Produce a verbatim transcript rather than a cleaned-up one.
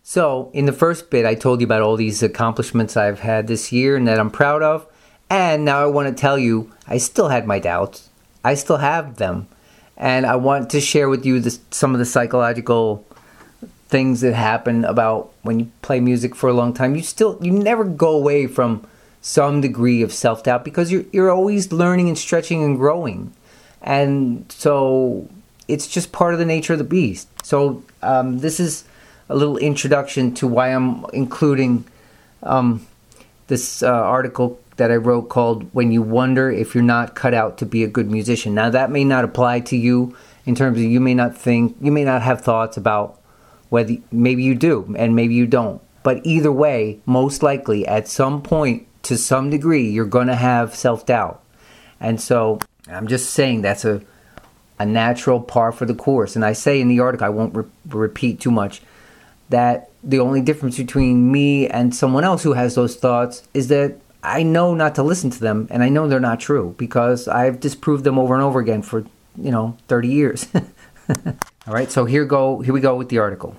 So, in the first bit, I told you about all these accomplishments I've had this year and that I'm proud of. And now I want to tell you, I still had my doubts. I still have them. And I want to share with you this, some of the psychological things that happen about when you play music for a long time. You still, you never go away from some degree of self-doubt because you're, you're always learning and stretching and growing. And so it's just part of the nature of the beast. So um, this is a little introduction to why I'm including um, this uh, article that I wrote called When You Wonder If You're Not Cut Out to Be a Good Musician. Now that may not apply to you in terms of you may not think, you may not have thoughts about whether, maybe you do and maybe you don't. But either way, most likely at some point to some degree, you're going to have self-doubt. And so I'm just saying that's a, a natural par for the course. And I say in the article, I won't re- repeat too much, that the only difference between me and someone else who has those thoughts is that I know not to listen to them, and I know they're not true because I've disproved them over and over again for, you know, thirty years. All right, so here go. Here we go with the article.